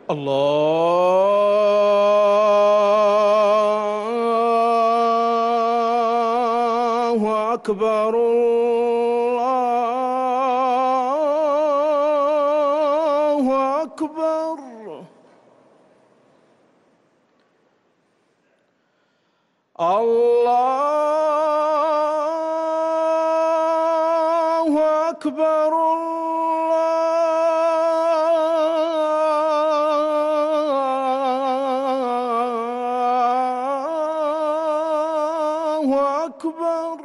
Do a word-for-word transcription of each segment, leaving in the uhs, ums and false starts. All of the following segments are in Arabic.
الله أكبر الله أكبر. الله أكبر الله أكبر.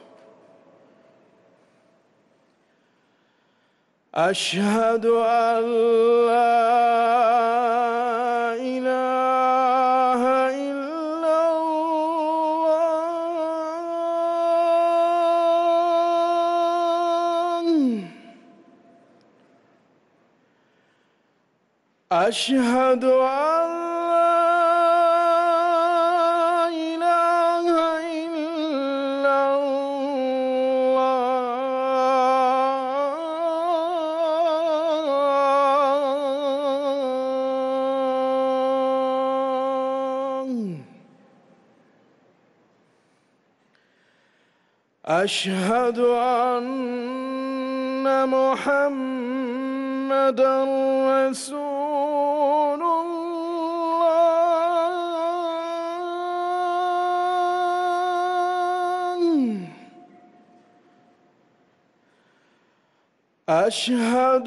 أشهد أن لا إله إلا الله. أشهد أن أشهد أن محمدًا رسول الله. أشهد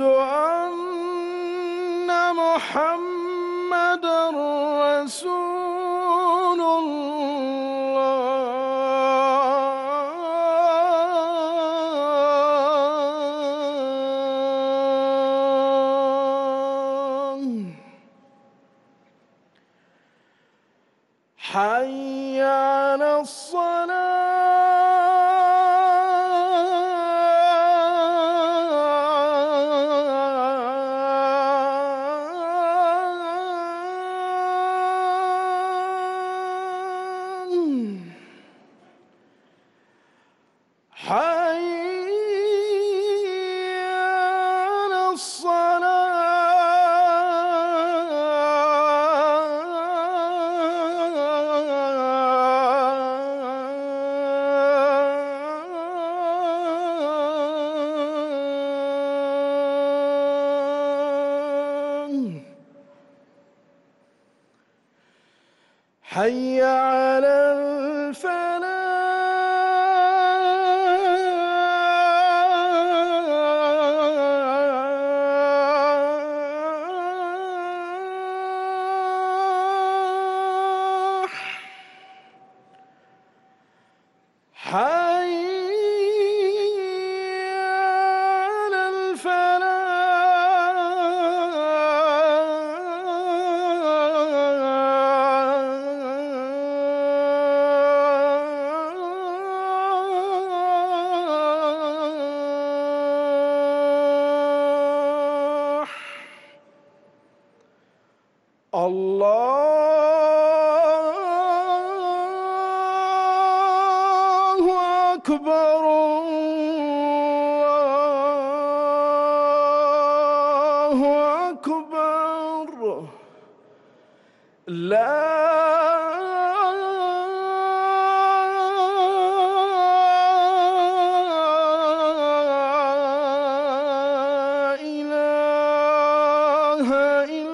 أن محمدًا رسول الله. حي على الصلاة. حي على الصلاة. حي على الفلاح. حي على الفلاح. الله أكبر الله أكبر. لا إله إلا